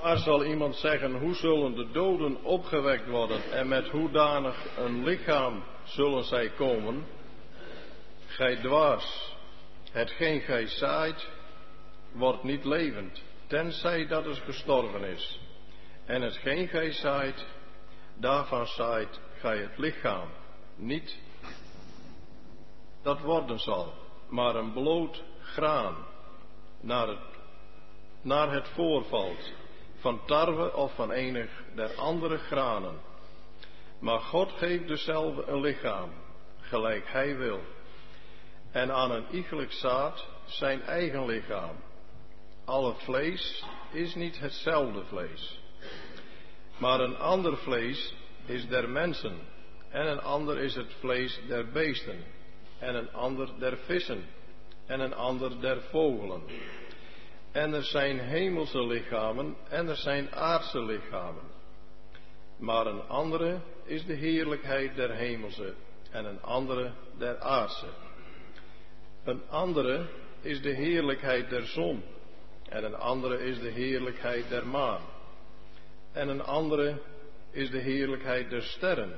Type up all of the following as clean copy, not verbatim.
Maar zal iemand zeggen, hoe zullen de doden opgewekt worden en met hoedanig een lichaam zullen zij komen? Gij dwaas, hetgeen gij zaait, wordt niet levend, tenzij dat het gestorven is. En hetgeen gij zaait, daarvan zaait gij het lichaam, niet dat worden zal, maar een bloot graan, naar het voorvalt, van tarwe of van enig der andere granen. Maar God geeft dezelfde een lichaam, gelijk hij wil, en aan een iegelijk zaad zijn eigen lichaam. Alle vlees is niet hetzelfde vlees, maar een ander vlees is der mensen, en een ander is het vlees der beesten, en een ander der vissen, en een ander der vogelen. En er zijn hemelse lichamen, en er zijn aardse lichamen. Maar een andere is de heerlijkheid der hemelse, en een andere der aardse. Een andere is de heerlijkheid der zon, en een andere is de heerlijkheid der maan. En een andere is de heerlijkheid der sterren.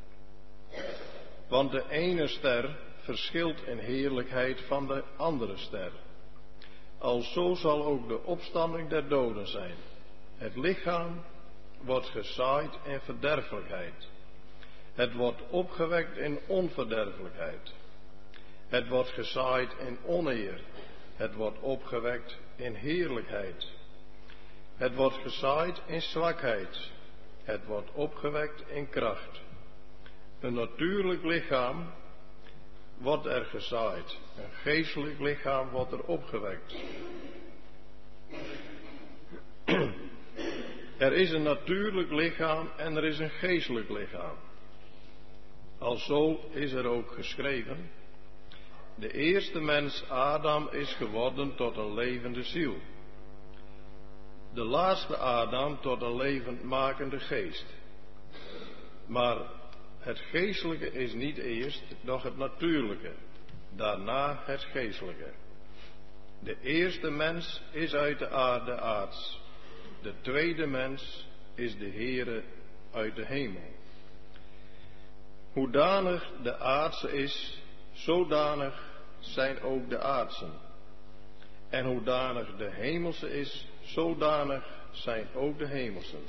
Want de ene ster verschilt in heerlijkheid van de andere ster. Alzo zal ook de opstanding der doden zijn. Het lichaam wordt gezaaid in verderfelijkheid. Het wordt opgewekt in onverderfelijkheid. Het wordt gezaaid in oneer. Het wordt opgewekt in heerlijkheid. Het wordt gezaaid in zwakheid. Het wordt opgewekt in kracht. Een natuurlijk lichaam wordt er gezaaid. Een geestelijk lichaam wordt er opgewekt. Er is een natuurlijk lichaam en er is een geestelijk lichaam. Alzo is er ook geschreven: de eerste mens Adam is geworden tot een levende ziel. De laatste Adam tot een levendmakende geest. Maar het geestelijke is niet eerst, doch het natuurlijke, daarna het geestelijke. De eerste mens is uit de aarde aards. De tweede mens is de Heere uit de hemel. Hoedanig de aardse is, zodanig zijn ook de aardsen. En hoedanig de hemelse is, zodanig zijn ook de hemelsen.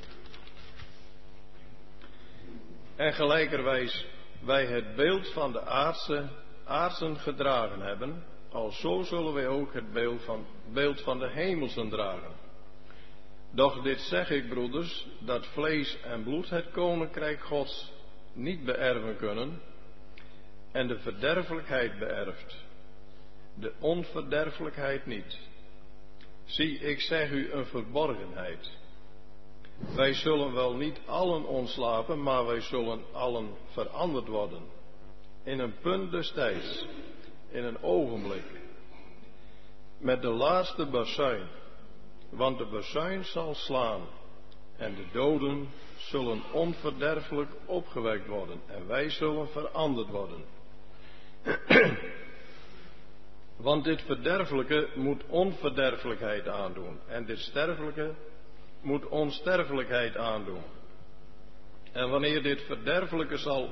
En gelijkerwijs wij het beeld van de aardsen gedragen hebben, alzo zullen wij ook het beeld van de hemelsen dragen. Doch dit zeg ik, broeders, dat vlees en bloed het koninkrijk Gods niet beërven kunnen, en de verderfelijkheid beërft, de onverderfelijkheid niet. Zie, ik zeg u een verborgenheid. Wij zullen wel niet allen ontslapen, maar wij zullen allen veranderd worden. In een punt des tijds, in een ogenblik. Met de laatste bazuin, want de bazuin zal slaan. En de doden zullen onverderfelijk opgewekt worden. En wij zullen veranderd worden. Want dit verderfelijke moet onverderfelijkheid aandoen. En dit sterfelijke moet onsterfelijkheid aandoen. En wanneer dit verderfelijke zal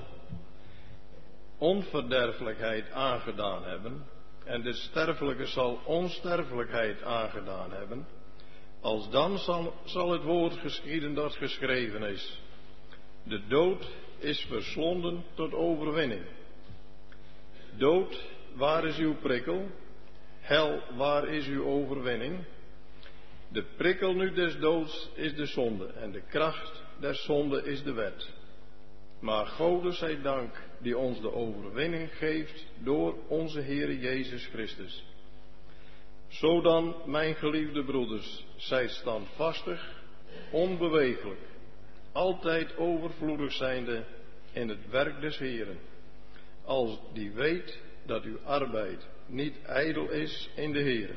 onverderfelijkheid aangedaan hebben, en dit sterfelijke zal onsterfelijkheid aangedaan hebben, als dan zal het woord geschieden dat geschreven is: de dood is verslonden tot overwinning. Dood, waar is uw prikkel? Hel, waar is uw overwinning? De prikkel nu des doods is de zonde, en de kracht der zonde is de wet. Maar Gode zij dank, die ons de overwinning geeft door onze Heere Jezus Christus. Zo dan, mijn geliefde broeders, zijt standvastig, onbeweeglijk, altijd overvloedig zijnde in het werk des Heeren, als die weet dat uw arbeid niet ijdel is in de Heere.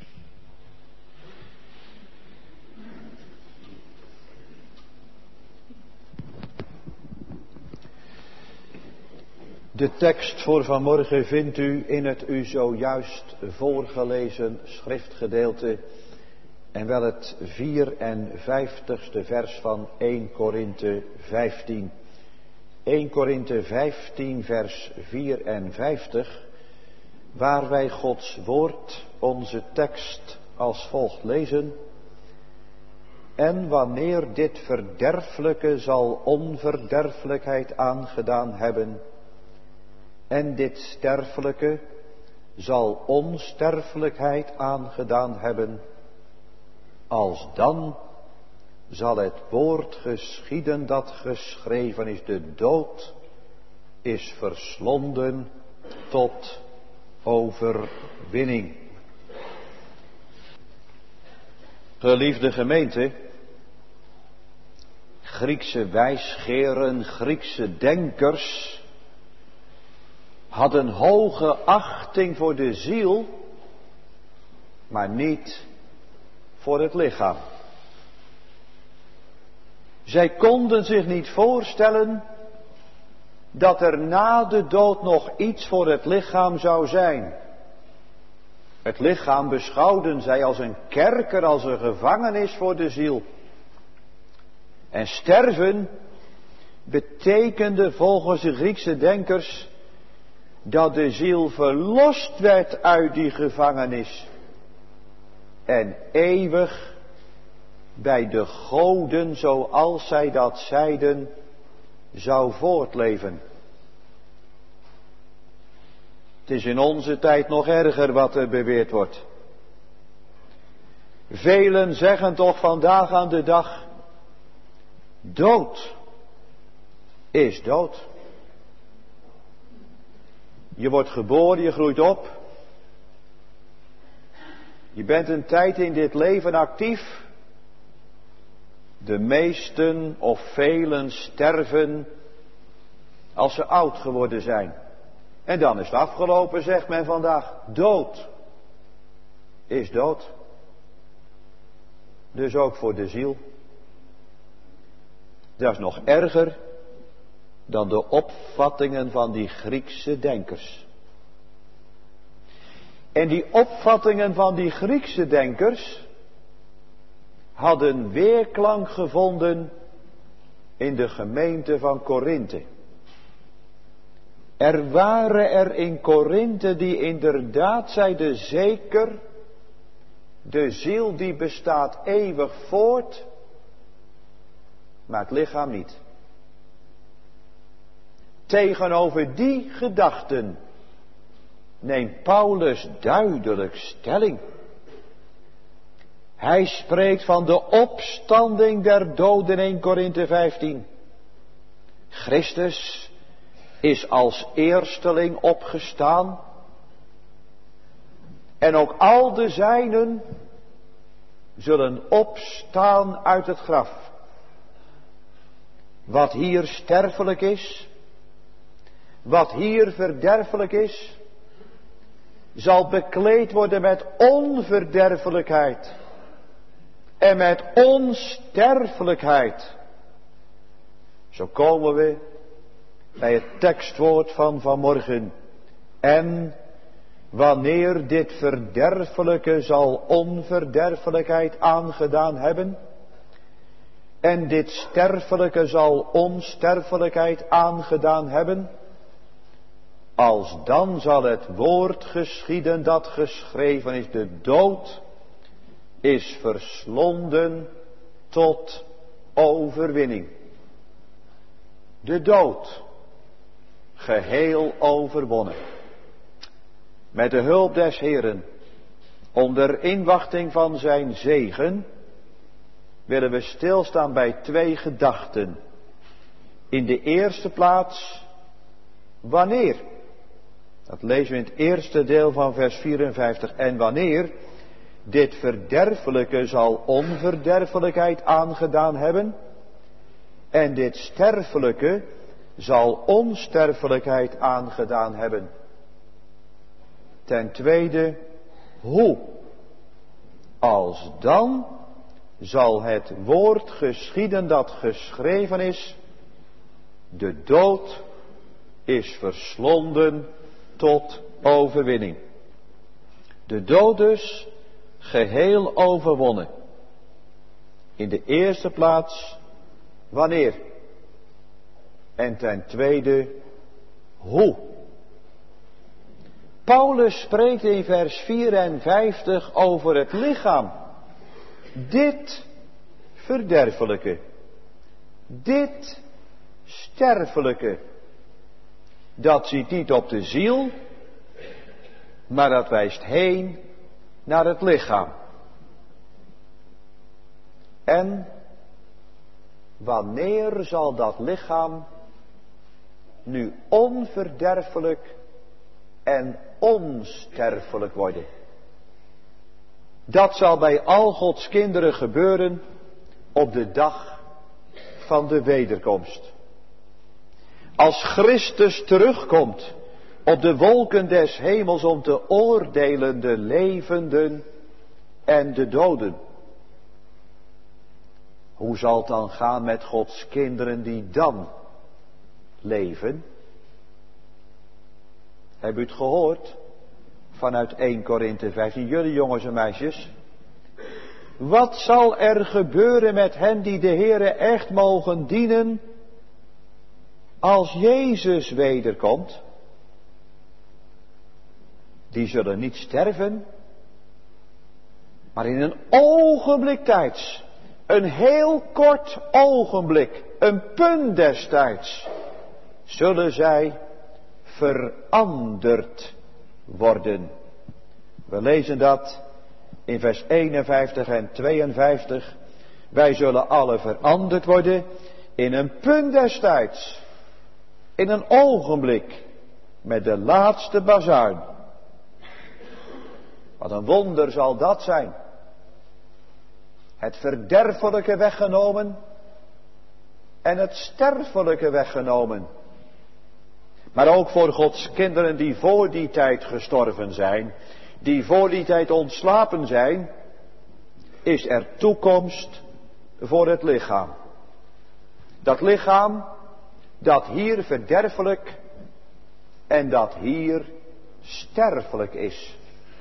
De tekst voor vanmorgen vindt u in het u zojuist voorgelezen schriftgedeelte en wel het 54ste vers van 1 Korinthe 15. 1 Korinthe 15 vers 54, waar wij Gods woord, onze tekst, als volgt lezen. En wanneer dit verderfelijke zal onverderfelijkheid aangedaan hebben, en dit sterfelijke zal onsterfelijkheid aangedaan hebben, alsdan zal het woord geschieden dat geschreven is, de dood is verslonden tot overwinning. Geliefde gemeente, Griekse wijsgeren, Griekse denkers hadden hoge achting voor de ziel, maar niet voor het lichaam. Zij konden zich niet voorstellen dat er na de dood nog iets voor het lichaam zou zijn. Het lichaam beschouwden zij als een kerker, als een gevangenis voor de ziel. En sterven betekende volgens de Griekse denkers dat de ziel verlost werd uit die gevangenis en eeuwig bij de goden, zoals zij dat zeiden, zou voortleven. Het is in onze tijd nog erger wat er beweerd wordt. Velen zeggen toch vandaag aan de dag, dood is dood. Je wordt geboren, je groeit op. Je bent een tijd in dit leven actief. De meesten of velen sterven als ze oud geworden zijn. En dan is het afgelopen, zegt men vandaag. Dood is dood. Dus ook voor de ziel. Dat is nog erger dan de opvattingen van die Griekse denkers. En die opvattingen van die Griekse denkers hadden weerklank gevonden in de gemeente van Korinthe. Er waren er in Korinthe die inderdaad zeiden, zeker, de ziel die bestaat eeuwig voort, maar het lichaam niet. Tegenover die gedachten neemt Paulus duidelijk stelling. Hij spreekt van de opstanding der doden in Korinthe 15. Christus is als eersteling opgestaan. En ook al de zijnen zullen opstaan uit het graf. Wat hier sterfelijk is, wat hier verderfelijk is, zal bekleed worden met onverderfelijkheid en met onsterfelijkheid. Zo komen we bij het tekstwoord van vanmorgen. En wanneer dit verderfelijke zal onverderfelijkheid aangedaan hebben, en dit sterfelijke zal onsterfelijkheid aangedaan hebben, alsdan zal het woord geschieden dat geschreven is, de dood is verslonden tot overwinning. De dood geheel overwonnen. Met de hulp des Heeren, onder inwachting van zijn zegen, willen we stilstaan bij 2 gedachten. In de eerste plaats, wanneer? Dat lezen we in het eerste deel van vers 54. En wanneer dit verderfelijke zal onverderfelijkheid aangedaan hebben, en dit sterfelijke zal onsterfelijkheid aangedaan hebben. Ten tweede, hoe? Alsdan zal het woord geschieden dat geschreven is, de dood is verslonden tot overwinning. De dood dus geheel overwonnen. In de eerste plaats, wanneer? En ten tweede, hoe? Paulus spreekt in vers 54 over het lichaam. Dit verderfelijke. Dit sterfelijke. Dat ziet niet op de ziel, maar dat wijst heen naar het lichaam. En wanneer zal dat lichaam nu onverderfelijk en onsterfelijk worden? Dat zal bij al Gods kinderen gebeuren op de dag van de wederkomst. Als Christus terugkomt op de wolken des hemels om te oordelen de levenden en de doden. Hoe zal het dan gaan met Gods kinderen die dan leven? Heb u het gehoord? Vanuit 1 Korinthe 15. Jullie jongens en meisjes. Wat zal er gebeuren met hen die de Heere echt mogen dienen als Jezus wederkomt? Die zullen niet sterven, maar in een ogenblik tijds, een heel kort ogenblik, een punt des tijds, zullen zij veranderd worden. We lezen dat in vers 51 en 52. Wij zullen alle veranderd worden in een punt des tijds, in een ogenblik, met de laatste bazuin. Wat een wonder zal dat zijn. Het verderfelijke weggenomen en het sterfelijke weggenomen. Maar ook voor Gods kinderen die voor die tijd gestorven zijn, die voor die tijd ontslapen zijn, is er toekomst voor het lichaam. Dat lichaam dat hier verderfelijk en dat hier sterfelijk is.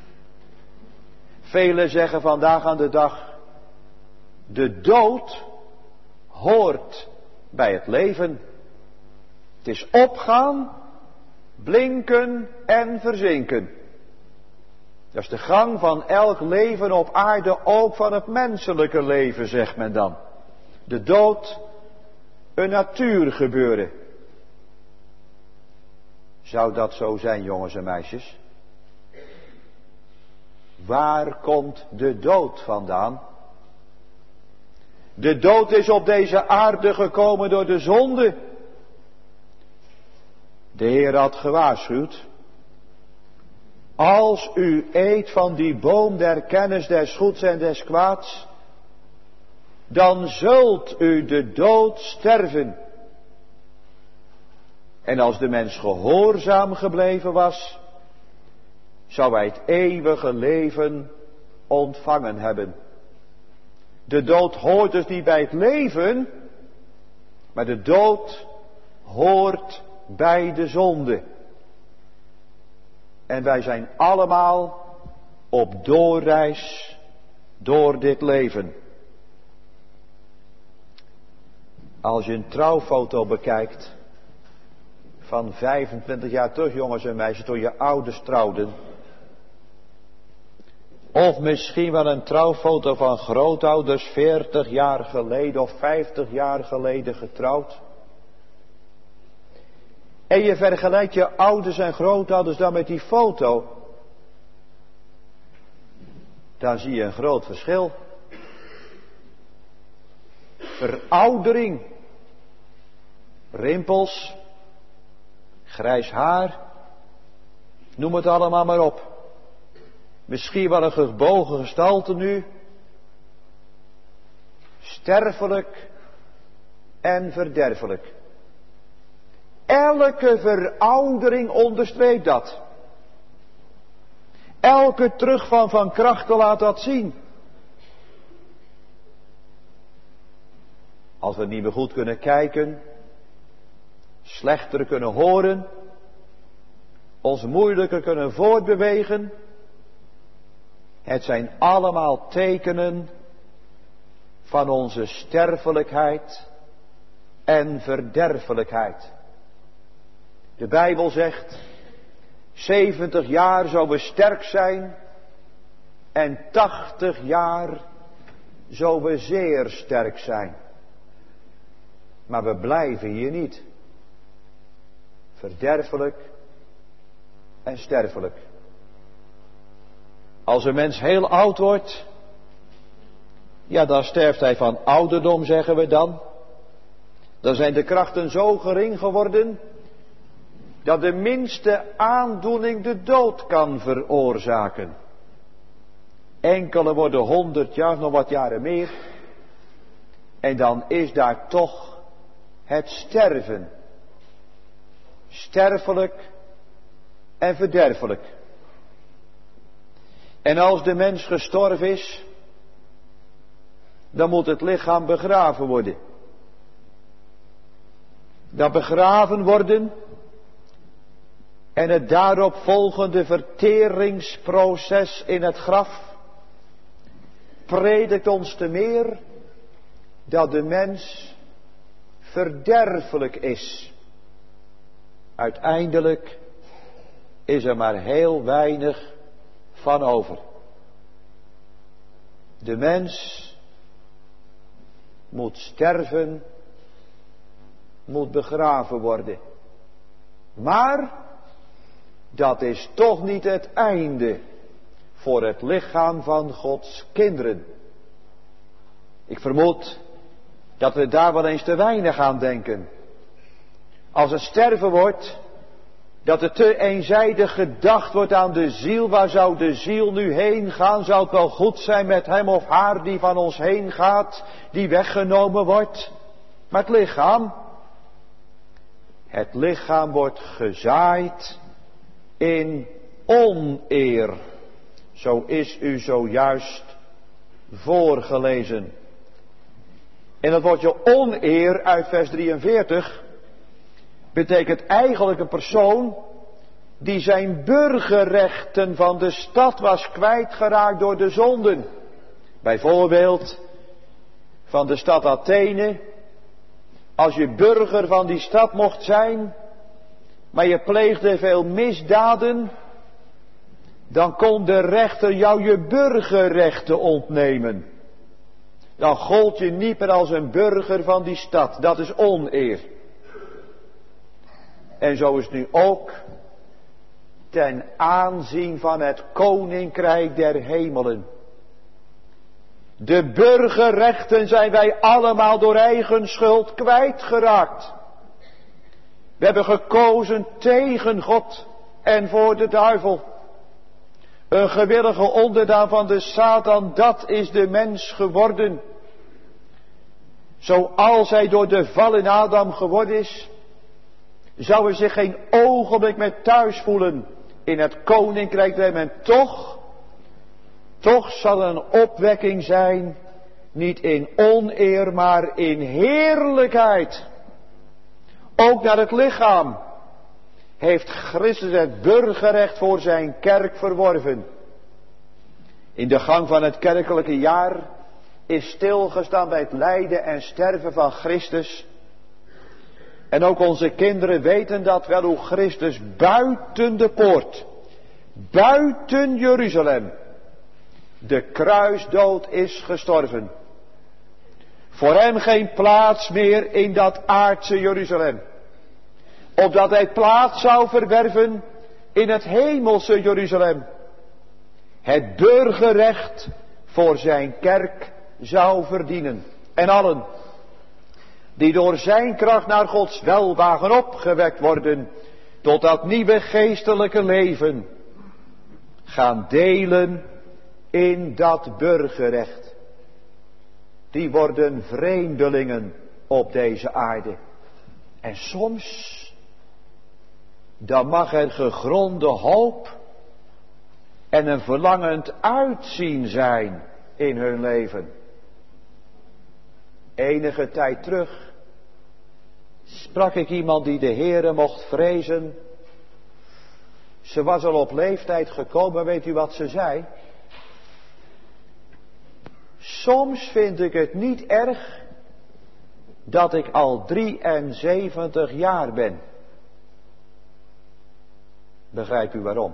Velen zeggen vandaag aan de dag, de dood hoort bij het leven. Het is opgaan, blinken en verzinken. Dat is de gang van elk leven op aarde, ook van het menselijke leven, zegt men dan. De dood, een natuurgebeuren. Zou dat zo zijn, jongens en meisjes? Waar komt de dood vandaan? De dood is op deze aarde gekomen door de zonde. De Heer had gewaarschuwd. Als u eet van die boom der kennis des goeds en des kwaads, dan zult u de dood sterven. En als de mens gehoorzaam gebleven was, zou hij het eeuwige leven ontvangen hebben. De dood hoort dus niet bij het leven, maar de dood hoort bij de zonde. En wij zijn allemaal op doorreis door dit leven. Als je een trouwfoto bekijkt van 25 jaar terug, jongens en meisjes, toen je ouders trouwden. Of misschien wel een trouwfoto van grootouders 40 jaar geleden of 50 jaar geleden getrouwd. En je vergelijkt je ouders en grootouders dan met die foto. Dan zie je een groot verschil. Veroudering. Rimpels. Grijs haar. Noem het allemaal maar op. Misschien wel een gebogen gestalte nu. Sterfelijk en verderfelijk. Elke veroudering onderstreept dat. Elke terugval van krachten laat dat zien. Als we niet meer goed kunnen kijken, slechter kunnen horen, ons moeilijker kunnen voortbewegen. Het zijn allemaal tekenen van onze sterfelijkheid en verderfelijkheid. De Bijbel zegt, 70 jaar zullen we sterk zijn en 80 jaar zullen we zeer sterk zijn. Maar we blijven hier niet. Verderfelijk en sterfelijk. Als een mens heel oud wordt, ja, dan sterft hij van ouderdom, zeggen we dan. Dan zijn de krachten zo gering geworden dat de minste aandoening de dood kan veroorzaken. Enkele worden 100 jaar, nog wat jaren meer. En dan is daar toch het sterven. Sterfelijk en verderfelijk. En als de mens gestorven is, dan moet het lichaam begraven worden. Dat begraven worden en het daarop volgende verteringsproces in het graf predikt ons te meer dat de mens verderfelijk is. Uiteindelijk is er maar heel weinig van over. De mens moet sterven, moet begraven worden. Maar dat is toch niet het einde voor het lichaam van Gods kinderen. Ik vermoed dat we daar wel eens te weinig aan denken. Als het sterven wordt, dat er te eenzijdig gedacht wordt aan de ziel. Waar zou de ziel nu heen gaan? Zou het wel goed zijn met hem of haar die van ons heen gaat, die weggenomen wordt? Maar het lichaam wordt gezaaid in oneer. Zo is u zojuist voorgelezen. En dat woordje oneer uit vers 43 betekent eigenlijk een persoon die zijn burgerrechten van de stad was kwijtgeraakt door de zonden. Bijvoorbeeld van de stad Athene. Als je burger van die stad mocht zijn, maar je pleegde veel misdaden, dan kon de rechter jou je burgerrechten ontnemen. Dan gold je niet meer als een burger van die stad. Dat is oneer. En zo is het nu ook ten aanzien van het koninkrijk der hemelen. De burgerrechten zijn wij allemaal door eigen schuld kwijtgeraakt. We hebben gekozen tegen God en voor de duivel. Een gewillige onderdaan van de Satan, dat is de mens geworden. Zoals hij door de val in Adam geworden is, zou hij zich geen ogenblik meer thuis voelen in het koninkrijk der hemelen. Toch zal er een opwekking zijn, niet in oneer, maar in heerlijkheid. Ook naar het lichaam heeft Christus het burgerrecht voor zijn kerk verworven. In de gang van het kerkelijke jaar is stilgestaan bij het lijden en sterven van Christus. En ook onze kinderen weten dat wel, hoe Christus buiten de poort, buiten Jeruzalem, de kruisdood is gestorven. Voor hem geen plaats meer in dat aardse Jeruzalem. Opdat hij plaats zou verwerven in het hemelse Jeruzalem. Het burgerrecht voor zijn kerk zou verdienen. En allen die door zijn kracht naar Gods welwagen opgewekt worden tot dat nieuwe geestelijke leven, gaan delen in dat burgerrecht. Die worden vreemdelingen op deze aarde. En soms, dan mag er gegronde hoop en een verlangend uitzien zijn in hun leven. Enige tijd terug sprak ik iemand die de Heere mocht vrezen. Ze was al op leeftijd gekomen, weet u wat ze zei? Soms vind ik het niet erg dat ik al 73 jaar ben. Begrijpt u waarom?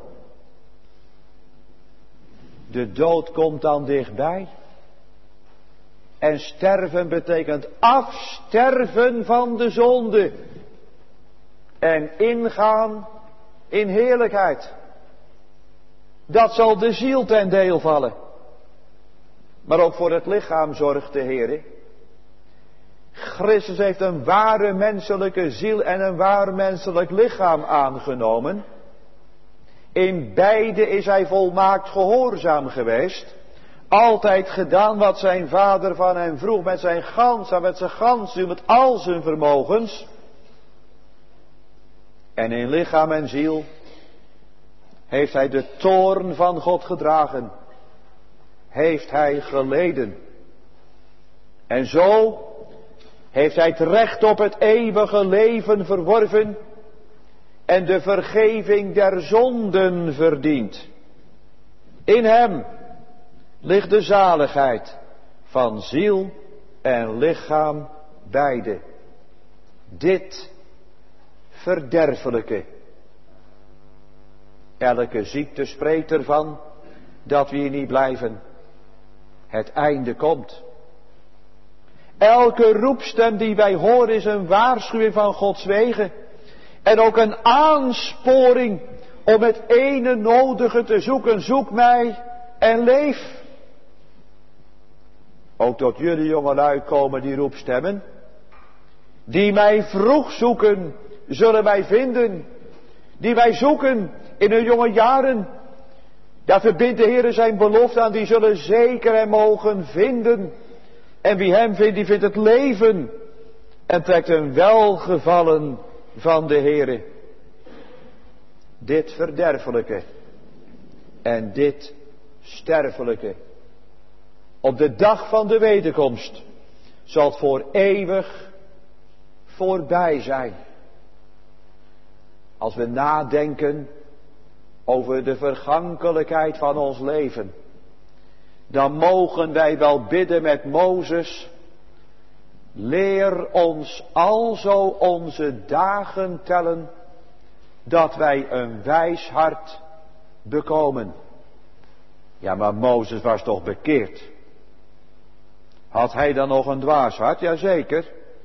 De dood komt dan dichtbij. En sterven betekent afsterven van de zonde. En ingaan in heerlijkheid. Dat zal de ziel ten deel vallen. Maar ook voor het lichaam zorgt de Heer. Christus heeft een ware menselijke ziel en een waar menselijk lichaam aangenomen. In beide is hij volmaakt gehoorzaam geweest. Altijd gedaan wat zijn vader van hem vroeg met zijn gans en met zijn gans, met al zijn vermogens. En in lichaam en ziel heeft hij de toorn van God gedragen. Heeft hij geleden. En zo heeft hij het recht op het eeuwige leven verworven en de vergeving der zonden verdiend. In hem ligt de zaligheid van ziel en lichaam beide. Dit verderfelijke. Elke ziekte spreekt ervan dat we hier niet blijven. Het einde komt. Elke roepstem die wij horen is een waarschuwing van Gods wegen. En ook een aansporing om het ene nodige te zoeken. Zoek mij en leef. Ook tot jullie jongelui komen die roepstemmen. Die mij vroeg zoeken, zullen wij vinden. Die wij zoeken in hun jonge jaren. Daar verbindt de Heer zijn belofte aan, die zullen zeker en mogen vinden. En wie hem vindt, die vindt het leven. En trekt een welgevallen van de Heer. Dit verderfelijke en dit sterfelijke. Op de dag van de wederkomst zal het voor eeuwig voorbij zijn. Als we nadenken over de vergankelijkheid van ons leven, dan mogen wij wel bidden met Mozes: leer ons alzo onze dagen tellen, dat wij een wijs hart bekomen. Ja, maar Mozes was toch bekeerd? Had hij dan nog een dwaas hart? Jazeker.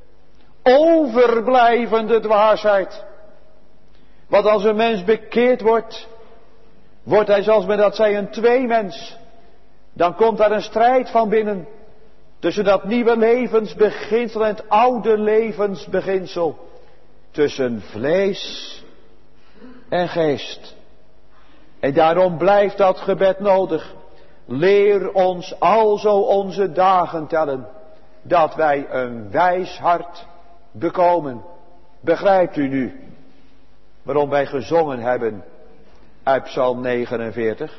Overblijvende dwaasheid. Want als een mens bekeerd wordt, wordt hij, zoals men dat zei, een tweemens. Dan komt daar een strijd van binnen. Tussen dat nieuwe levensbeginsel en het oude levensbeginsel. Tussen vlees en geest. En daarom blijft dat gebed nodig. Leer ons alzo onze dagen tellen, dat wij een wijs hart bekomen. Begrijpt u nu waarom wij gezongen hebben uit Psalm 49?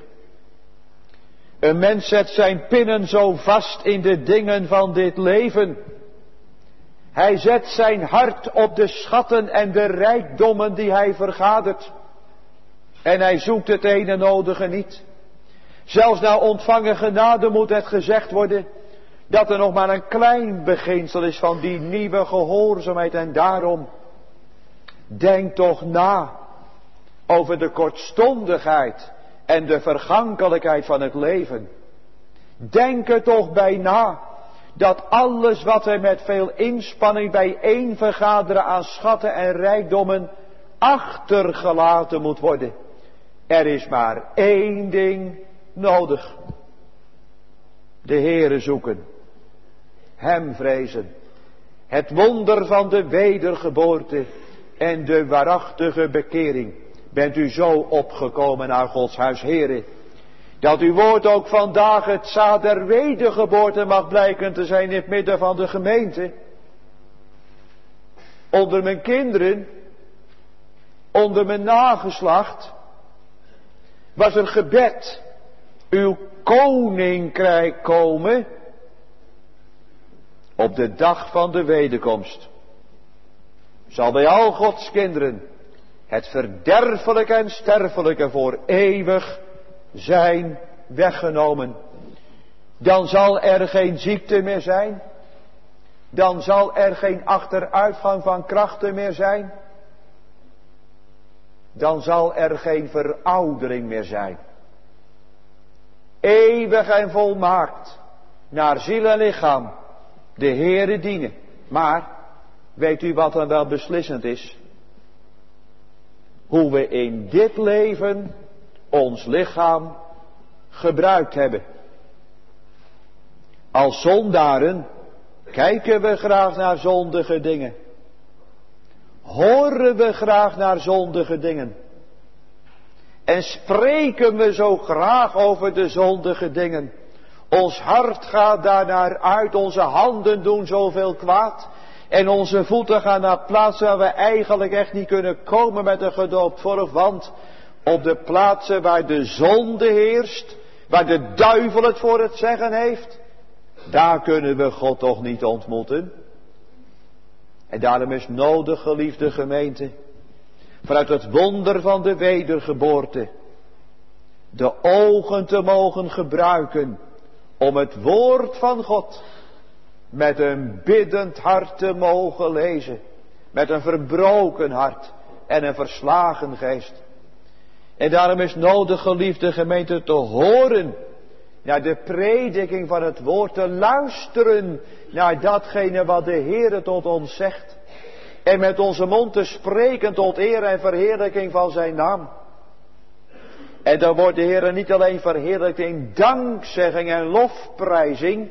Een mens zet zijn pinnen zo vast in de dingen van dit leven. Hij zet zijn hart op de schatten en de rijkdommen die hij vergadert. En hij zoekt het ene nodige niet. Zelfs na ontvangen genade moet het gezegd worden dat er nog maar een klein beginsel is van die nieuwe gehoorzaamheid. En daarom, denk toch na over de kortstondigheid en de vergankelijkheid van het leven. Denk er toch bij na dat alles wat wij met veel inspanning bijeen vergaderen aan schatten en rijkdommen achtergelaten moet worden. Er is maar één ding nodig. De Heere zoeken. Hem vrezen. Het wonder van de wedergeboorte en de waarachtige bekering. Bent u zo opgekomen naar Gods huis, Heere, dat uw woord ook vandaag het zaad der wedergeboorte mag blijken te zijn in het midden van de gemeente. Onder mijn kinderen, onder mijn nageslacht, was er gebed. Uw koninkrijk komen op de dag van de wederkomst. Zal bij al Gods kinderen het verderfelijke en sterfelijke voor eeuwig zijn weggenomen. Dan zal er geen ziekte meer zijn. Dan zal er geen achteruitgang van krachten meer zijn. Dan zal er geen veroudering meer zijn. Eeuwig en volmaakt naar ziel en lichaam de Heere dienen. Maar, weet u wat dan wel beslissend is? Hoe we in dit leven ons lichaam gebruikt hebben. Als zondaren kijken we graag naar zondige dingen. Horen we graag naar zondige dingen. En spreken we zo graag over de zondige dingen. Ons hart gaat daarnaar uit, onze handen doen zoveel kwaad. En onze voeten gaan naar plaatsen waar we eigenlijk echt niet kunnen komen met een gedoopt volk. Want op de plaatsen waar de zonde heerst, waar de duivel het voor het zeggen heeft, daar kunnen we God toch niet ontmoeten. En daarom is nodig, geliefde gemeente, vanuit het wonder van de wedergeboorte, de ogen te mogen gebruiken om het woord van God met een biddend hart te mogen lezen. Met een verbroken hart en een verslagen geest. En daarom is nodig, geliefde gemeente, te horen naar de prediking van het woord, te luisteren naar datgene wat de Heere tot ons zegt. En met onze mond te spreken tot eer en verheerlijking van zijn naam. En dan wordt de Heere niet alleen verheerlijkt in dankzegging en lofprijzing,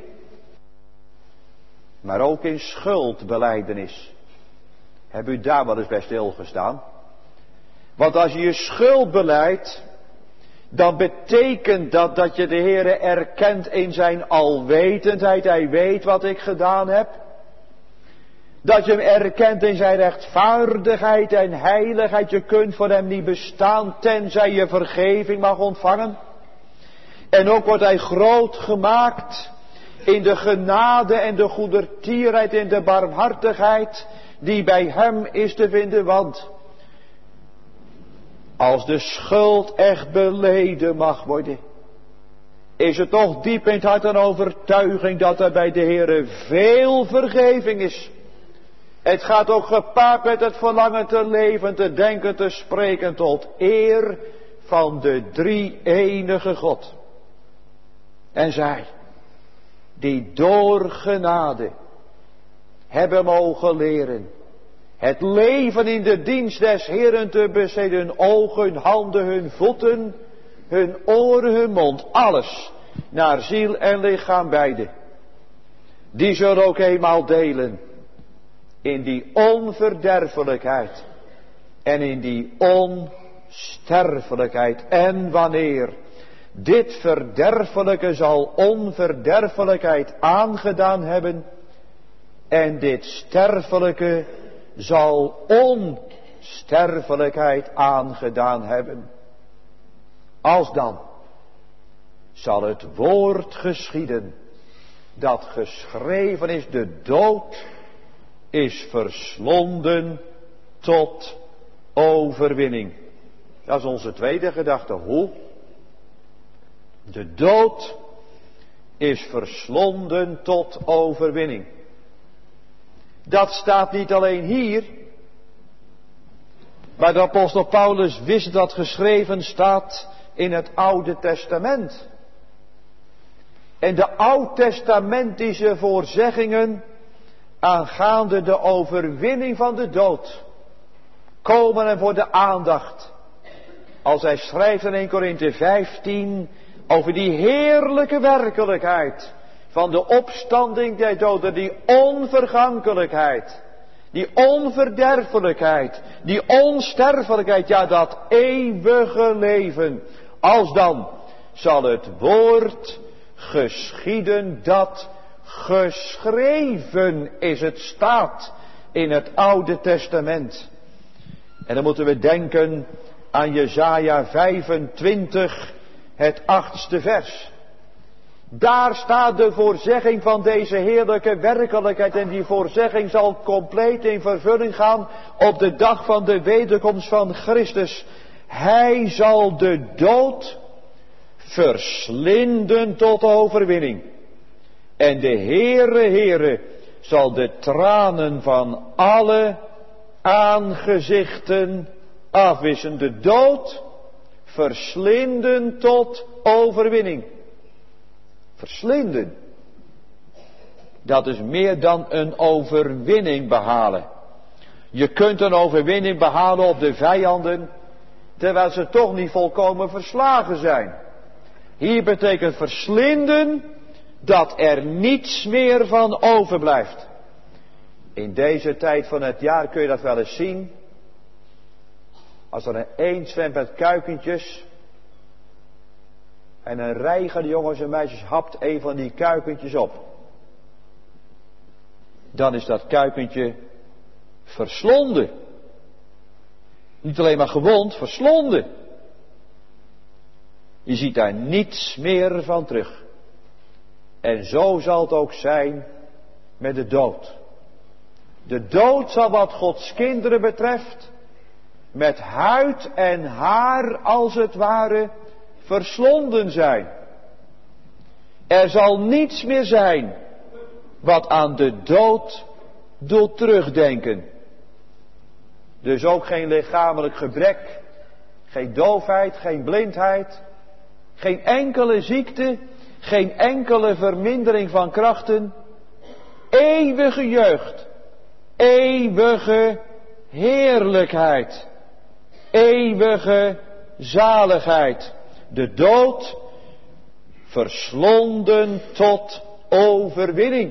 maar ook in schuldbelijdenis. Heb u daar wel eens bij stilgestaan? Want als je je schuld belijdt, dan betekent dat je de Heere erkent in zijn alwetendheid. Hij weet wat ik gedaan heb. Dat je hem erkent in zijn rechtvaardigheid en heiligheid. Je kunt voor hem niet bestaan tenzij je vergeving mag ontvangen. En ook wordt hij groot gemaakt in de genade en de goedertierheid en de barmhartigheid die bij hem is te vinden. Want als de schuld echt beleden mag worden, is het toch diep in het hart een overtuiging dat er bij de Heere veel vergeving is. Het gaat ook gepaard met het verlangen te leven, te denken, te spreken tot eer van de drie-enige God. En zij, die door genade hebben mogen leren het leven in de dienst des Heeren te besteden, hun ogen, hun handen, hun voeten, hun oren, hun mond, alles naar ziel en lichaam beide. Die zullen ook eenmaal delen in die onverderfelijkheid en in die onsterfelijkheid. En wanneer dit verderfelijke zal onverderfelijkheid aangedaan hebben en dit sterfelijke zal onsterfelijkheid aangedaan hebben, als dan zal het woord geschieden dat geschreven is: de dood is verslonden tot overwinning. Dat is onze tweede gedachte. Hoe? De dood is verslonden tot overwinning. Dat staat niet alleen hier, maar de apostel Paulus wist dat geschreven staat in het Oude Testament. En de oud-testamentische voorzeggingen aangaande de overwinning van de dood komen hem voor de aandacht. Als hij schrijft in 1 Korinthe 15 over die heerlijke werkelijkheid van de opstanding der doden, die onvergankelijkheid, die onverderfelijkheid, die onsterfelijkheid, ja, dat eeuwige leven. Als dan zal het woord geschieden dat geschreven is. Het staat in het Oude Testament. En dan moeten we denken aan Jesaja 25, het 8e vers. Daar staat de voorzegging van deze heerlijke werkelijkheid. En die voorzegging zal compleet in vervulling gaan op de dag van de wederkomst van Christus. Hij zal de dood verslinden tot overwinning. En de Heere zal de tranen van alle aangezichten afwissen. De dood verslinden tot overwinning. Verslinden. Dat is meer dan een overwinning behalen. Je kunt een overwinning behalen op de vijanden, terwijl ze toch niet volkomen verslagen zijn. Hier betekent verslinden dat er niets meer van overblijft. In deze tijd van het jaar kun je dat wel eens zien. Als er een eend zwemt met kuikentjes en een reiger jongens en meisjes hapt een van die kuikentjes op. Dan is dat kuikentje verslonden. Niet alleen maar gewond, verslonden. Je ziet daar niets meer van terug. En zo zal het ook zijn met de dood. De dood zal wat Gods kinderen betreft met huid en haar als het ware verslonden zijn. Er zal niets meer zijn wat aan de dood doet terugdenken. Dus ook geen lichamelijk gebrek, geen doofheid, geen blindheid, geen enkele ziekte, geen enkele vermindering van krachten. Eeuwige jeugd, eeuwige heerlijkheid, eeuwige zaligheid. De dood verslonden tot overwinning.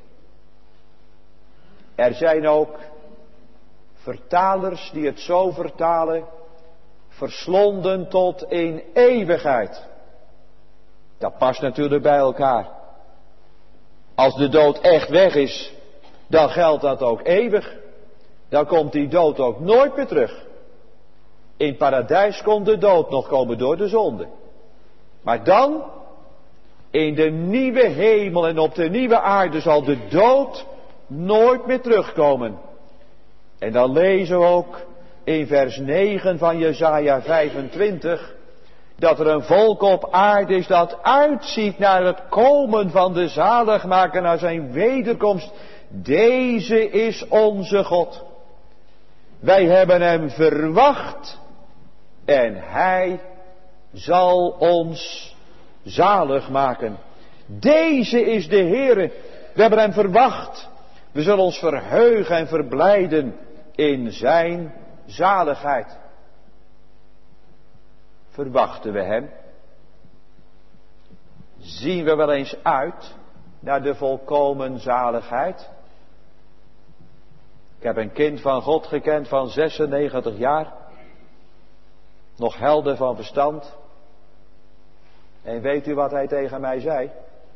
Er zijn ook vertalers die het zo vertalen, verslonden tot in eeuwigheid. Dat past natuurlijk bij elkaar. Als de dood echt weg is, dan geldt dat ook eeuwig. Dan komt die dood ook nooit meer terug. In het paradijs kon de dood nog komen door de zonde. Maar dan, in de nieuwe hemel en op de nieuwe aarde zal de dood nooit meer terugkomen. En dan lezen we ook in vers 9 van Jesaja 25... dat er een volk op aarde is dat uitziet naar het komen van de zaligmaker, naar zijn wederkomst. Deze is onze God. Wij hebben hem verwacht en hij zal ons zalig maken. Deze is de Heere. We hebben hem verwacht. We zullen ons verheugen en verblijden in zijn zaligheid. Verwachten we hem? Zien we wel eens uit naar de volkomen zaligheid? Ik heb een kind van God gekend van 96 jaar. Nog helder van verstand. En weet u wat hij tegen mij zei?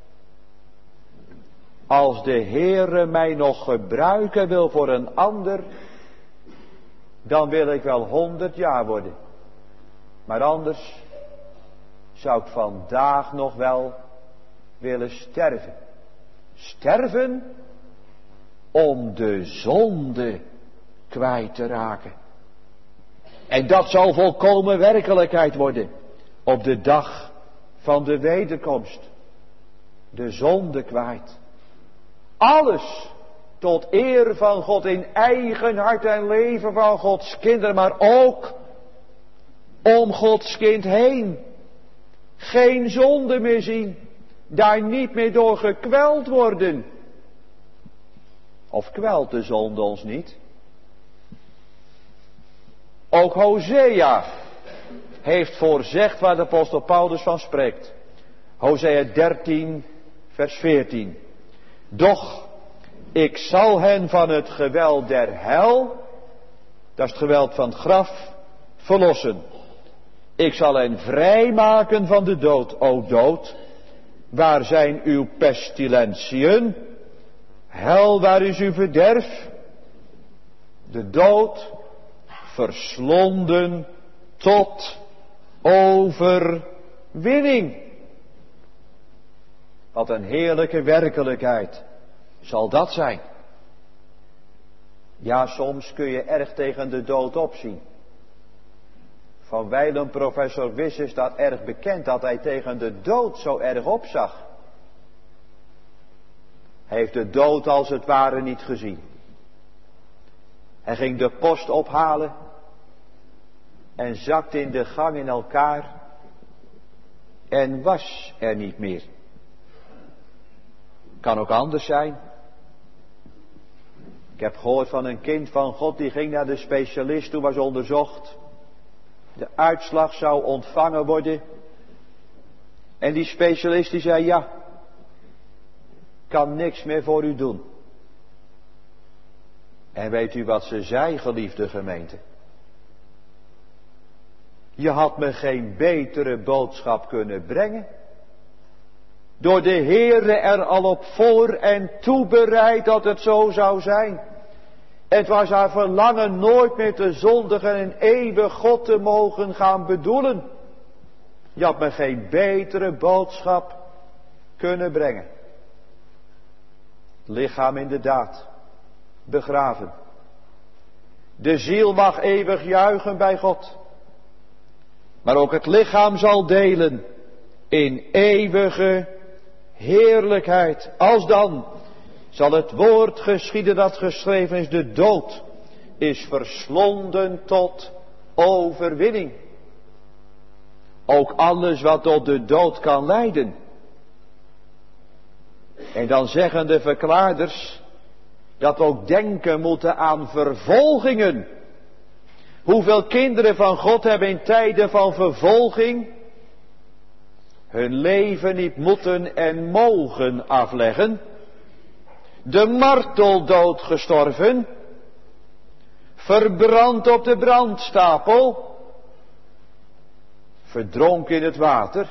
Als de Heere mij nog gebruiken wil voor een ander, dan wil ik wel 100 jaar worden. Maar anders zou ik vandaag nog wel willen sterven. Sterven om de zonde kwijt te raken. En dat zal volkomen werkelijkheid worden op de dag van de wederkomst. De zonde kwijt. Alles tot eer van God in eigen hart en leven van Gods kinderen, maar ook om Gods kind heen. Geen zonde meer zien. Daar niet meer door gekweld worden. Of kwelt de zonde ons niet? Ook Hosea heeft voorzegd waar de apostel Paulus van spreekt. Hosea 13 vers 14. Doch ik zal hen van het geweld der hel, dat is het geweld van het graf, verlossen. Ik zal hen vrijmaken van de dood, o dood. Waar zijn uw pestilentiën? Hel, waar is uw verderf? De dood verslonden tot overwinning. Wat een heerlijke werkelijkheid zal dat zijn. Ja, soms kun je erg tegen de dood opzien. Van wijlen professor Wiss is dat erg bekend, dat hij tegen de dood zo erg opzag. Hij heeft de dood als het ware niet gezien. Hij ging de post ophalen en zakte in de gang in elkaar en was er niet meer. Kan ook anders zijn. Ik heb gehoord van een kind van God die ging naar de specialist, toen was onderzocht. De uitslag zou ontvangen worden. En die specialist die zei ja, kan niks meer voor u doen. En weet u wat ze zei, geliefde gemeente? Je had me geen betere boodschap kunnen brengen. Door de Heere er al op voor en toebereid dat het zo zou zijn. Het was haar verlangen nooit meer te zondigen en eeuwig God te mogen gaan bedoelen. Je had me geen betere boodschap kunnen brengen. Het lichaam inderdaad, begraven. De ziel mag eeuwig juichen bij God. Maar ook het lichaam zal delen in eeuwige heerlijkheid. Alsdan zal het woord geschieden dat geschreven is, de dood is verslonden tot overwinning. Ook alles wat tot de dood kan leiden. En dan zeggen de verklaarders dat we ook denken moeten aan vervolgingen. Hoeveel kinderen van God hebben in tijden van vervolging hun leven niet moeten en mogen afleggen. De marteldood gestorven. Verbrand op de brandstapel. Verdronken in het water.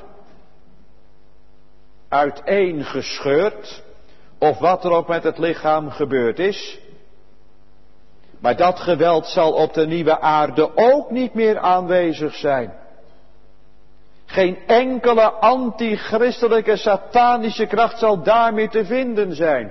Uiteengescheurd. Of wat er ook met het lichaam gebeurd is. Maar dat geweld zal op de nieuwe aarde ook niet meer aanwezig zijn. Geen enkele antichristelijke satanische kracht zal daarmee te vinden zijn.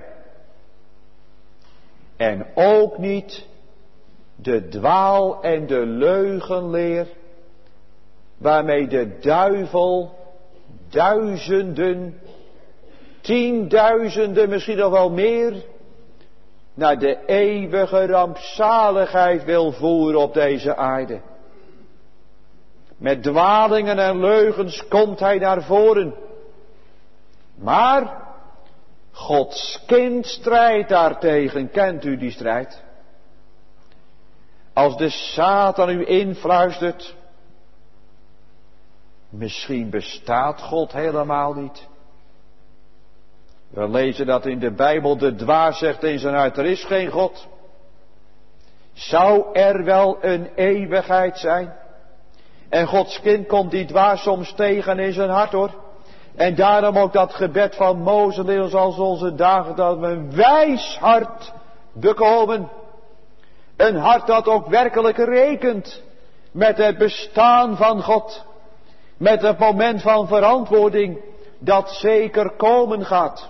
En ook niet de dwaal en de leugenleer waarmee de duivel duizenden, tienduizenden, misschien nog wel meer, naar de eeuwige rampzaligheid wil voeren op deze aarde. Met dwalingen en leugens komt hij naar voren. Maar Gods kind strijdt daartegen. Kent u die strijd? Als de Satan u influistert, misschien bestaat God helemaal niet. We lezen dat in de Bijbel de dwaas zegt in zijn hart, er is geen God. Zou er wel een eeuwigheid zijn? En Gods kind komt die dwaas soms tegen in zijn hart hoor. En daarom ook dat gebed van Mozes leert ons als onze dagen dat we een wijs hart bekomen. Een hart dat ook werkelijk rekent met het bestaan van God. Met het moment van verantwoording dat zeker komen gaat.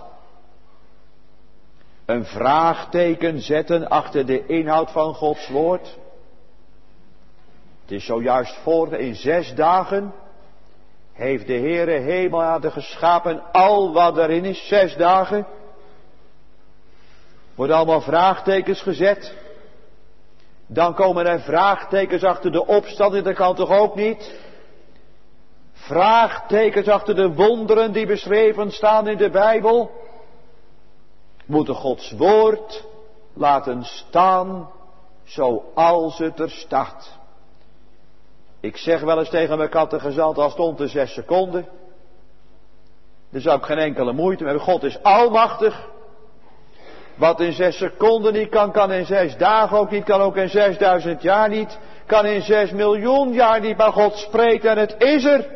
Een vraagteken zetten achter de inhoud van Gods woord. Het is zojuist voor in 6 dagen heeft de Heere hemel en aarde geschapen, al wat erin is, 6 dagen. Worden allemaal vraagtekens gezet. Dan komen er vraagtekens achter de opstanding, dat kan toch ook niet? Vraagtekens achter de wonderen die beschreven staan in de Bijbel. Moeten Gods woord laten staan zoals het er staat. Ik zeg wel eens tegen mijn kattegezant, als stond er 6 seconden. Daar zou ik geen enkele moeite mee hebben. God is almachtig. Wat in 6 seconden niet kan, kan in 6 dagen ook niet, kan ook in 6000 jaar niet, kan in 6 miljoen jaar niet, maar God spreekt en het is er.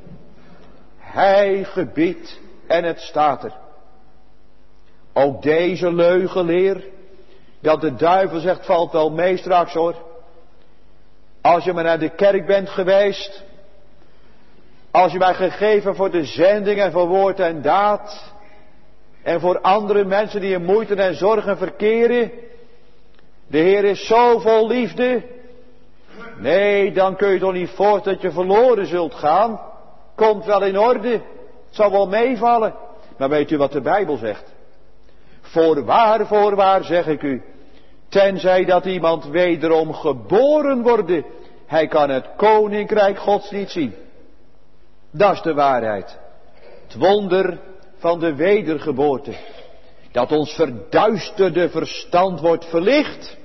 Hij gebiedt en het staat er. Ook deze leugenleer, dat de duivel zegt, valt wel mee straks hoor. Als je maar naar de kerk bent geweest, als je mij gegeven voor de zending en voor woord en daad, en voor andere mensen die in moeite en zorgen verkeren, de Heer is zo vol liefde. Nee, dan kun je toch niet voort dat je verloren zult gaan. Komt wel in orde, het zal wel meevallen. Maar weet u wat de Bijbel zegt? Voorwaar zeg ik u, tenzij dat iemand wederom geboren worden, hij kan het koninkrijk Gods niet zien. Dat is de waarheid. Het wonder van de wedergeboorte. Dat ons verduisterde verstand wordt verlicht.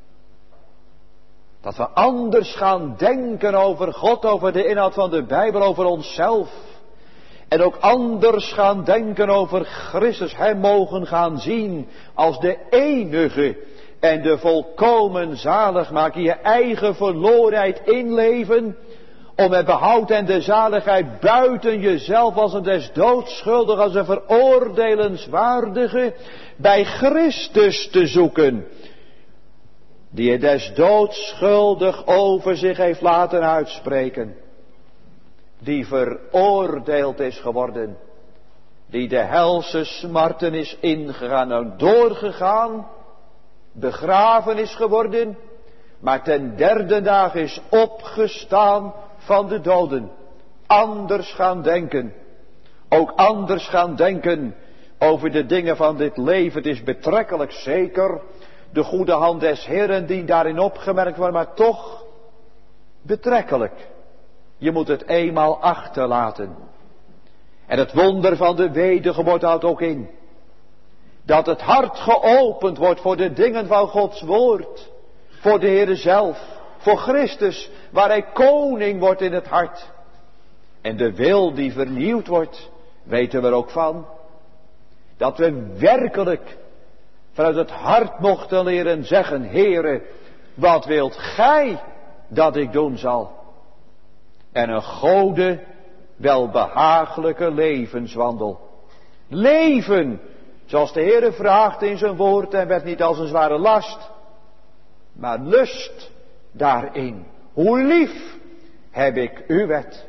Dat we anders gaan denken over God, over de inhoud van de Bijbel, over onszelf. En ook anders gaan denken over Christus. Hem mogen gaan zien als de enige en de volkomen zaligmaker. Je eigen verlorenheid inleven. Om het behoud en de zaligheid buiten jezelf als een des doods schuldig, als een veroordelenswaardige, bij Christus te zoeken. Die het des doods schuldig over zich heeft laten uitspreken. Die veroordeeld is geworden. Die de helse smarten is ingegaan en doorgegaan. Begraven is geworden. Maar ten derde dag is opgestaan van de doden. Anders gaan denken. Ook anders gaan denken over de dingen van dit leven. Het is betrekkelijk zeker de goede hand des Heeren die daarin opgemerkt wordt, maar toch betrekkelijk. Je moet het eenmaal achterlaten. En het wonder van de wedergeboorte houdt ook in dat het hart geopend wordt voor de dingen van Gods woord. Voor de Heere zelf. Voor Christus, waar Hij koning wordt in het hart. En de wil die vernieuwd wordt, weten we er ook van. Dat we werkelijk vanuit het hart mochten leren zeggen, Heere, wat wilt Gij dat ik doen zal? En een gode, welbehagelijke levenswandel. Leven, zoals de Heere vraagt in zijn woord en werd niet als een zware last, maar lust daarin. Hoe lief heb ik uw wet.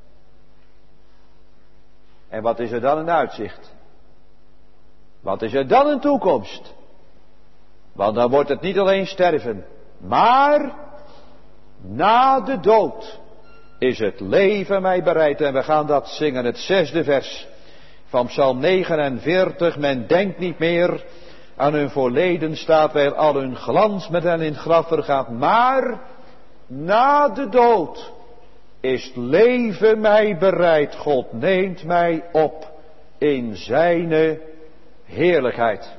En wat is er dan een uitzicht? Wat is er dan een toekomst? Want dan wordt het niet alleen sterven, maar na de dood is het leven mij bereid. En we gaan dat zingen, het 6e vers van Psalm 49. Men denkt niet meer aan hun voorleden staat, waar al hun glans met hen in het graf vergaat. Maar na de dood is het leven mij bereid. God neemt mij op in zijne heerlijkheid.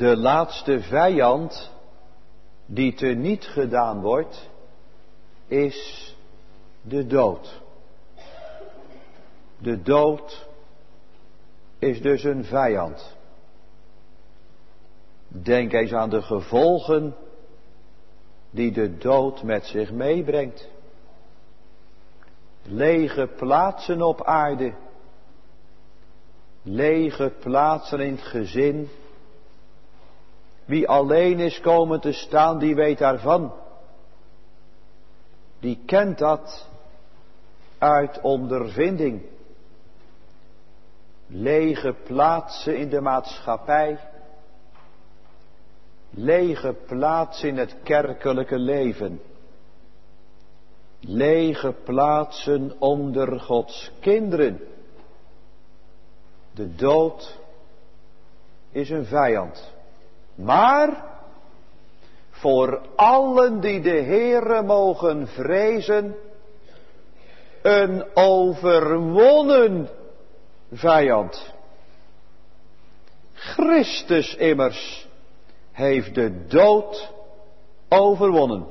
De laatste vijand die teniet gedaan wordt, is de dood. De dood is dus een vijand. Denk eens aan de gevolgen die de dood met zich meebrengt. Lege plaatsen op aarde. Lege plaatsen in het gezin. Wie alleen is komen te staan, die weet daarvan. Die kent dat uit ondervinding. Lege plaatsen in de maatschappij. Lege plaatsen in het kerkelijke leven. Lege plaatsen onder Gods kinderen. De dood is een vijand. Maar voor allen die de Heere mogen vrezen, een overwonnen vijand. Christus immers heeft de dood overwonnen.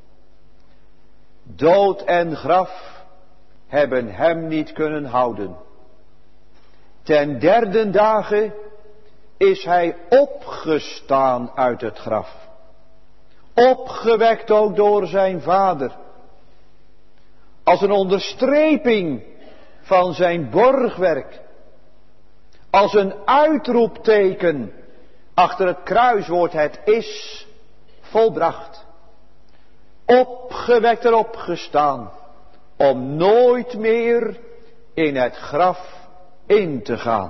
Dood en graf hebben hem niet kunnen houden. Ten derde dage is hij opgestaan uit het graf. Opgewekt ook door zijn Vader. Als een onderstreping van zijn borgwerk. Als een uitroepteken achter het kruiswoord: het is volbracht. Opgewekt en opgestaan om nooit meer in het graf in te gaan.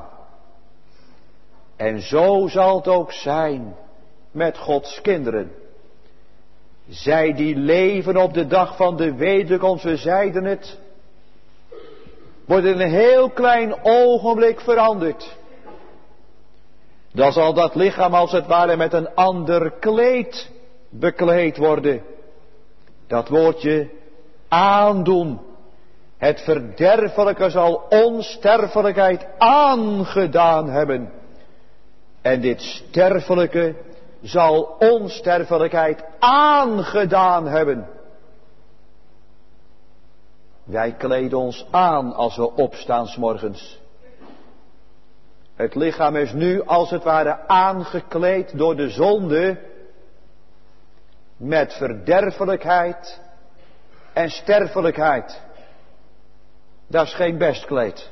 En zo zal het ook zijn met Gods kinderen. Zij die leven op de dag van de wederkomst, we zeiden het, worden in een heel klein ogenblik veranderd. Dan zal dat lichaam als het ware met een ander kleed bekleed worden. Dat woordje aandoen. Het verderfelijke zal onsterfelijkheid aangedaan hebben. En dit sterfelijke zal onsterfelijkheid aangedaan hebben. Wij kleden ons aan als we opstaan 's morgens. Het lichaam is nu als het ware aangekleed door de zonde met verderfelijkheid en sterfelijkheid. Dat is geen best kleed.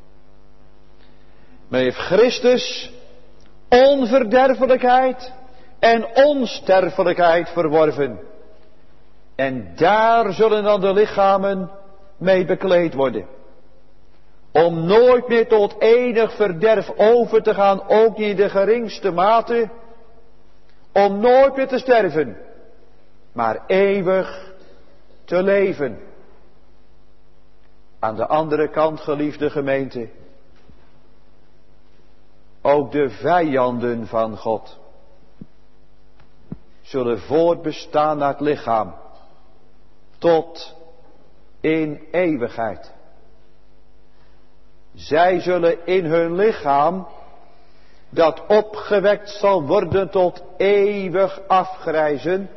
Maar heeft Christus onverderfelijkheid en onsterfelijkheid verworven. En daar zullen dan de lichamen mee bekleed worden. Om nooit meer tot enig verderf over te gaan, ook niet in de geringste mate. Om nooit meer te sterven, maar eeuwig te leven. Aan de andere kant, geliefde gemeente, ook de vijanden van God zullen voortbestaan naar het lichaam tot in eeuwigheid. Zij zullen in hun lichaam, dat opgewekt zal worden tot eeuwig afgrijzen,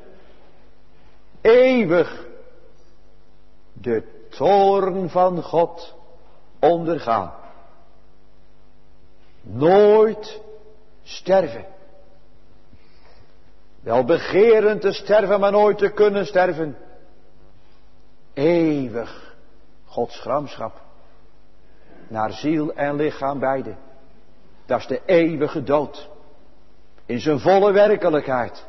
eeuwig de toorn van God ondergaan. Nooit sterven. Wel begeren te sterven, maar nooit te kunnen sterven. Eeuwig Gods gramschap. Naar ziel en lichaam beide. Dat is de eeuwige dood. In zijn volle werkelijkheid.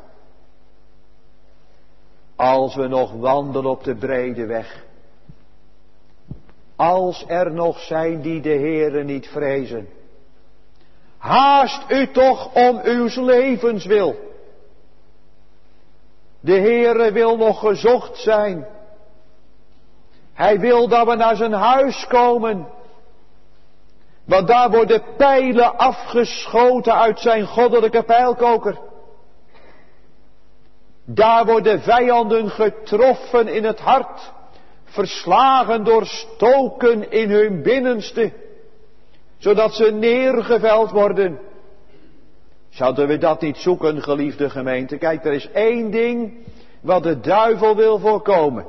Als we nog wandelen op de brede weg. Als er nog zijn die de Heere niet vrezen. Haast u toch om uw levenswil. De Heere wil nog gezocht zijn. Hij wil dat we naar zijn huis komen. Want daar worden pijlen afgeschoten uit zijn goddelijke pijlkoker. Daar worden vijanden getroffen in het hart. Verslagen door stoken in hun binnenste. Zodat ze neergeveld worden. Zouden we dat niet zoeken, geliefde gemeente? Kijk, er is één ding wat de duivel wil voorkomen.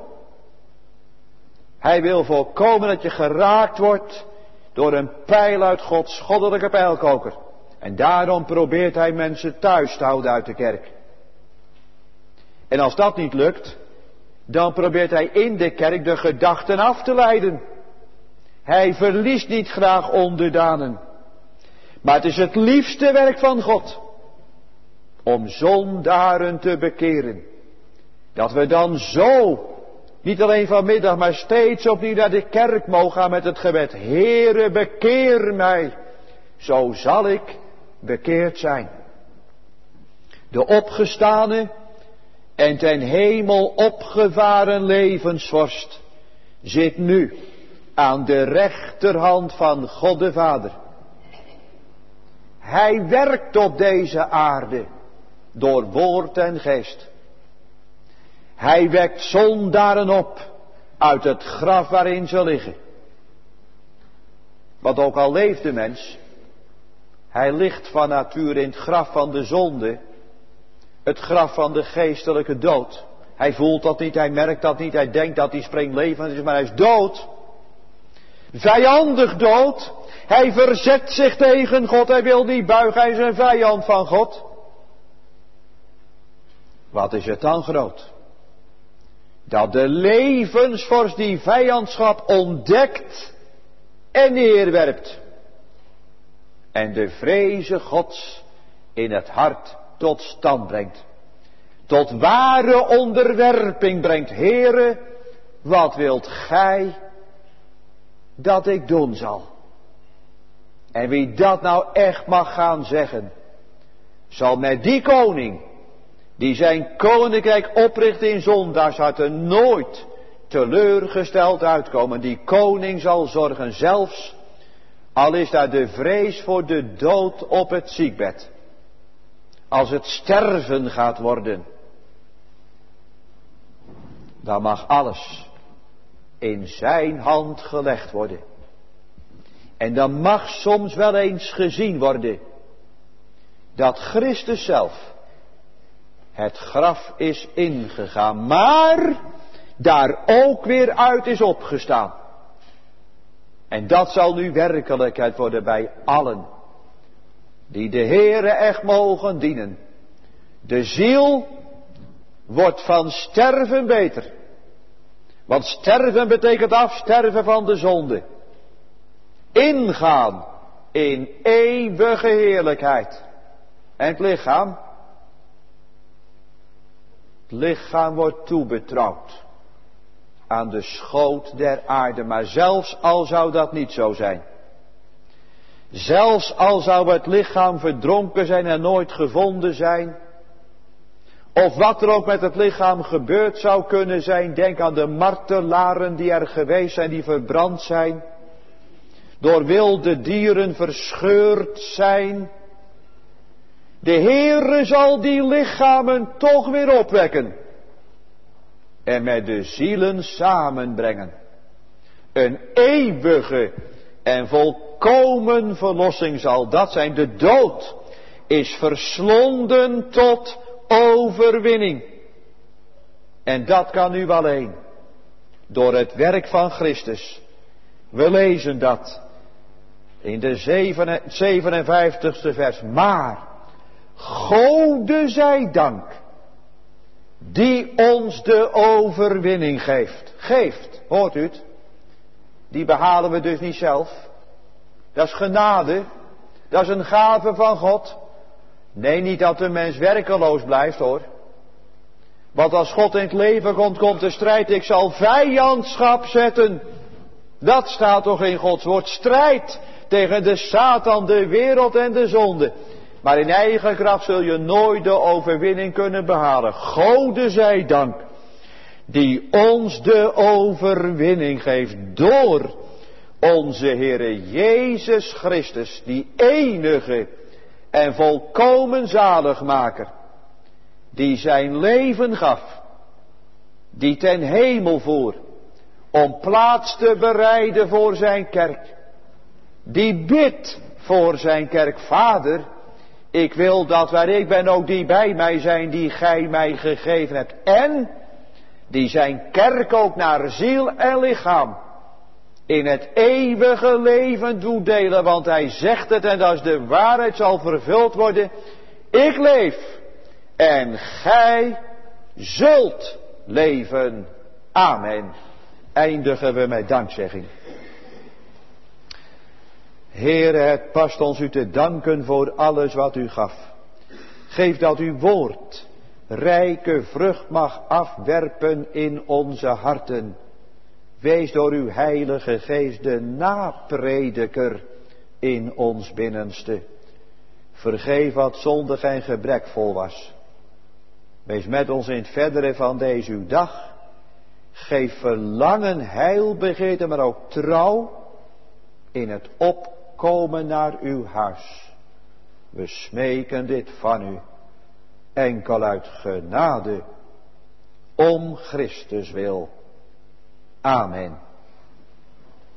Hij wil voorkomen dat je geraakt wordt door een pijl uit Gods goddelijke pijlkoker. En daarom probeert hij mensen thuis te houden uit de kerk. En als dat niet lukt, dan probeert hij in de kerk de gedachten af te leiden. Hij verliest niet graag onderdanen. Maar het is het liefste werk van God om zondaren te bekeren. Dat we dan zo, niet alleen vanmiddag, maar steeds opnieuw naar de kerk mogen gaan met het gebed. Heere, bekeer mij, zo zal ik bekeerd zijn. De opgestane en ten hemel opgevaren levensvorst zit nu aan de rechterhand van God de Vader. Hij werkt op deze aarde door woord en geest. Hij wekt zondaren op uit het graf waarin ze liggen. Want ook al leeft de mens, hij ligt van nature in het graf van de zonde, het graf van de geestelijke dood. Hij voelt dat niet, hij merkt dat niet, hij denkt dat hij springlevend is, maar hij is dood. Vijandig dood. Hij verzet zich tegen God, hij wil niet buigen, hij is een vijand van God. Wat is het dan groot? Dat de levensvorst die vijandschap ontdekt en neerwerpt. En de vreze Gods in het hart tot stand brengt. Tot ware onderwerping brengt. Heere, wat wilt gij dat ik doen zal? En wie dat nou echt mag gaan zeggen, zal met die koning, die zijn koninkrijk opricht in zondaarsharten, nooit teleurgesteld uitkomen. Die koning zal zorgen, zelfs al is daar de vrees voor de dood op het ziekbed. Als het sterven gaat worden, dan mag alles in zijn hand gelegd worden. En dan mag soms wel eens gezien worden dat Christus zelf het graf is ingegaan, maar daar ook weer uit is opgestaan. En dat zal nu werkelijkheid worden bij allen die de Heere echt mogen dienen. De ziel wordt van sterven beter. Want sterven betekent afsterven van de zonde. Ingaan in eeuwige heerlijkheid. En het lichaam wordt toebetrouwd aan de schoot der aarde. Maar zelfs al zou dat niet zo zijn. Zelfs al zou het lichaam verdronken zijn en nooit gevonden zijn. Of wat er ook met het lichaam gebeurd zou kunnen zijn. Denk aan de martelaren die er geweest zijn, die verbrand zijn. Door wilde dieren verscheurd zijn. De Heere zal die lichamen toch weer opwekken. En met de zielen samenbrengen. Een eeuwige en volkomen verlossing zal dat zijn. De dood is verslonden tot overwinning. En dat kan nu alleen door het werk van Christus. We lezen dat in de 57ste vers. Maar Gode zij dank die ons de overwinning geeft. Hoort u het? Die behalen we dus niet zelf. Dat is genade. Dat is een gave van God. Nee, niet dat de mens werkeloos blijft hoor. Want als God in het leven komt, komt de strijd. Ik zal vijandschap zetten. Dat staat toch in Gods woord. Strijd tegen de Satan, de wereld en de zonde. Maar in eigen kracht zul je nooit de overwinning kunnen behalen. Gode zij dank. Die ons de overwinning geeft door onze Heere Jezus Christus. Die enige en volkomen zaligmaker. Die zijn leven gaf. Die ten hemel voer. Om plaats te bereiden voor zijn kerk. Die bidt voor zijn kerk. Vader, Ik wil dat waar ik ben ook die bij mij zijn die gij mij gegeven hebt. En die zijn kerk ook naar ziel en lichaam in het eeuwige leven doet delen. Want hij zegt het en dat is de waarheid zal vervuld worden. Ik leef en gij zult leven. Amen. Eindigen we met dankzegging. Heere, het past ons u te danken voor alles wat u gaf. Geef dat uw woord rijke vrucht mag afwerpen in onze harten. Wees door uw heilige geest de naprediker in ons binnenste. Vergeef wat zondig en gebrekvol was. Wees met ons in het verdere van deze uw dag. Geef verlangen, heilbegeerte, maar ook trouw in het opkomen naar uw huis. We smeken dit van u, enkel uit genade, om Christus wil. Amen.